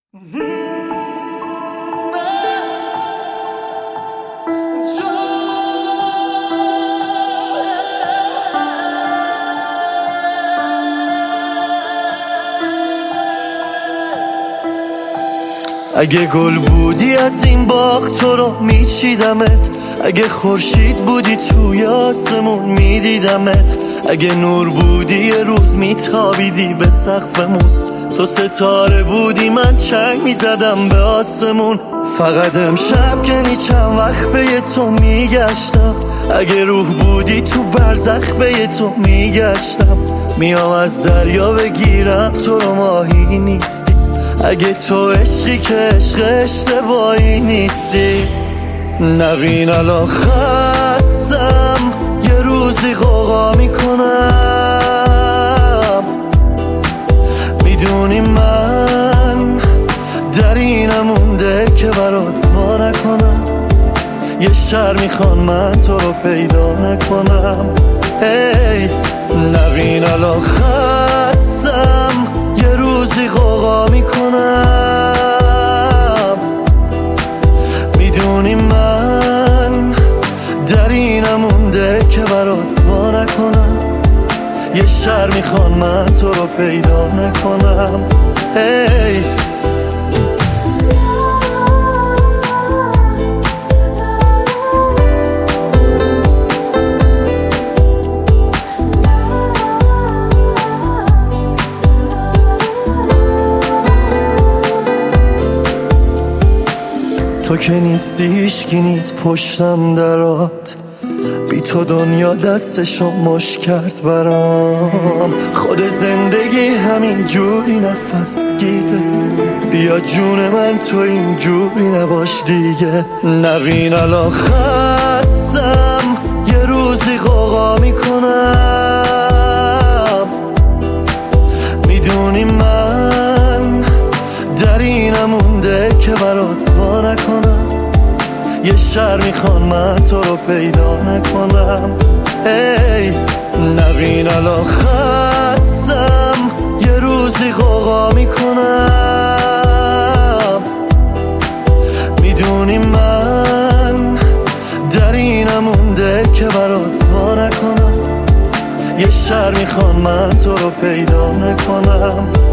اگه گل بودی از این باغ تو رو میچیدمت، اگه خورشید بودی توی آسمون میدیدمت، اگه نور بودی یه روز میتابیدی به سقفمون، تو ستاره بودی من چنگ میزدم به آسمون. فقط امشب کنی چند وقت به تو میگشتم، اگه روح بودی تو برزخ به تو میگشتم، میام از دریا بگیرم تو رو ماهی نیستی، اگه تو عشقی که عشق اشتباهی نیستی. نبین الان خستم یه روزی غوغا میکنم، میدونی من در اینم مونده که برات وا نکنم، یه شر میخوان من تو رو پیدا نکنم. ای نبین الان خستم یه روزی غوغا میکنم، میدونی من در اینم مونده که برات وا نکنم، یه شر میخوان من تو رو پیدا نکنم. ای تو که نیستی هیچکی نیست پشتم درات، بی تو دنیا دستشو مش کرد برام، خود زندگی همین جوری نفس گیره، بیا جون من تو این جوری نباش دیگه. نبین الان خستم یه روزی غوغا میکنم، میدونی من در اینم مونده که برات وا نکنم، یه شر میخوان من تو رو پیدا نکنم. ای نبین الان خستم یه روزی غوغا میکنم، میدونی من در اینم مونده که برات وا نکنم، یه شر میخوان من تو رو پیدا نکنم.